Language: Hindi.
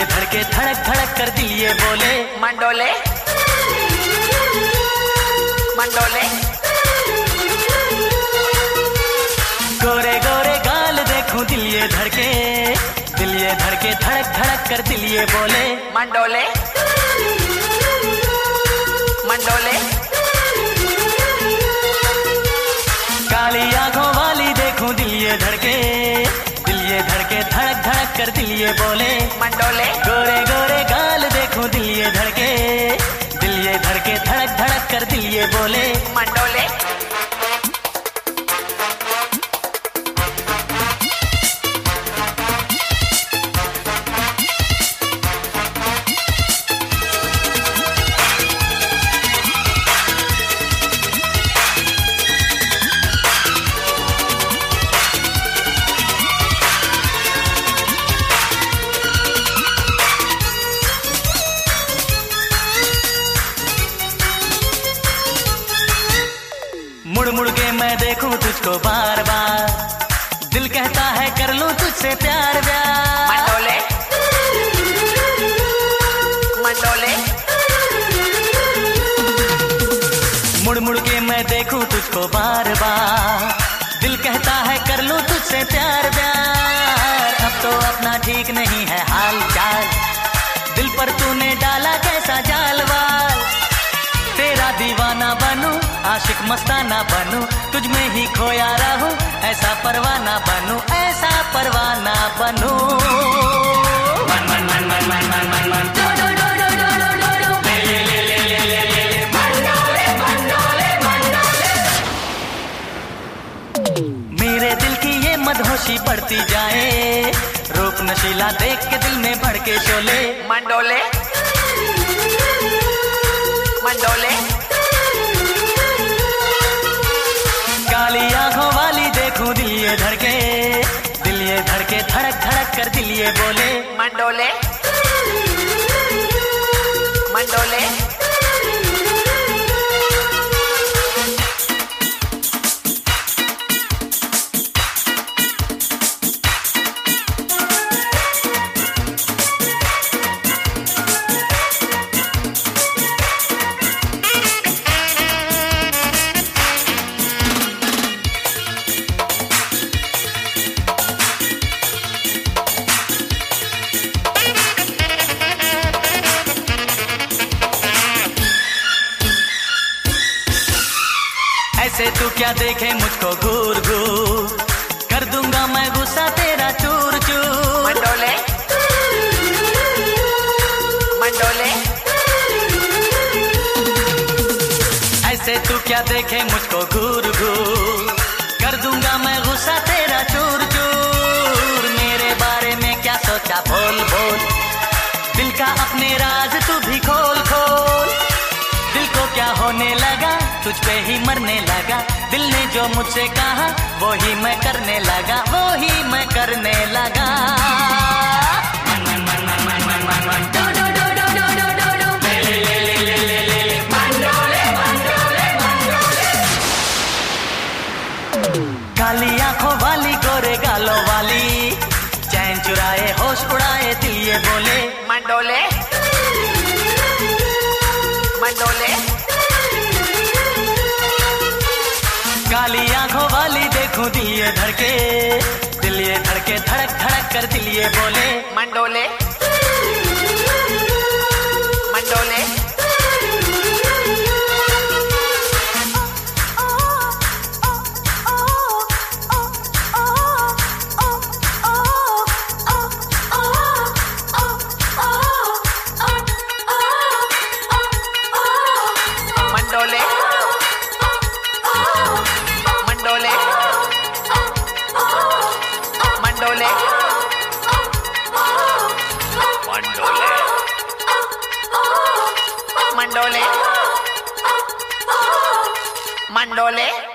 धड़के धड़क धड़क कर दिल ये बोले मंडोले मंडोले। गोरे गोरे गाल देखूं दिल ये धड़के धड़क धड़क कर दिल ये बोले मंडोले मंडोले। काली आंखों वाली देखूं दिल ये धड़के धड़क धड़क कर दिल ये बोले मंडोले। गोरे गोरे गाल देखूं दिल ये धड़के धड़क धड़क कर दिल ये बोले मंडोले। मुड़ मुड़ के मैं देखूं तुझको बार बार, दिल कहता है कर लूं तुझसे प्यार व्यार। मंडोले मंडोले। मुड़ मुड़ के मैं देखूं तुझको बार बार, दिल कहता है कर लूं तुझसे प्यार व्यार। अब तो अपना ठीक नहीं है हाल चाल, दिल पर तूने डाला कैसा जाल वाल। तेरा दीवाना बनूं आशिक मस्ताना बनूं, तुझ में ही खोया रहूं ऐसा परवाना बनूं, ऐसा परवाना बनूं। मन मन मन मन मन मन मन मन डो डो डो डो डो डो डो डो ले ले ले ले ले ले ले ले मंडोले मंडोले मंडोले। मेरे दिल की ये मदहोशी बढ़ती जाए, रूप नशीला देख के दिल में भड़के शोले मंडोले मंडोले। काली आंखों वाली देखूं दिल ये धड़के धड़क धड़क कर दिल ये बोले मंडोले मंडोले। ऐसे तू क्या देखे मुझको घूर घूर, कर दूंगा मैं गुस्सा तेरा चूर चूर। मंडोले मंडोले। ऐसे तू क्या देखे मुझको घूर घूर, कर दूंगा मैं गुस्सा तेरा चूर चूर। मेरे बारे में क्या सोचा बोल बोल, दिल का अपने राज तू भी खोल खोल। दिल को क्या होने लगा तुझ पे ही मरने लगा, दिल ने जो मुझसे कहा वो ही मैं करने लगा, वो ही मैं करने लगा। मन मन मन मन मन मन मन डो डो डो डो डो डो डो डो ले ले ले ले ले ले ले मंडोले मंडोले मंडोले। काली आंखों वाली गोरे गालों वाली, चैन चुराए होश उड़ाए दिल ये बोले मंडोले मंडोले। काली आंखों वाली देखूं दिल ये धड़के धड़क धड़क कर दिल ये बोले मंडोले मंडोले। मंडोले मंडोले मंडोले मंडोले मंडोले मंडोले।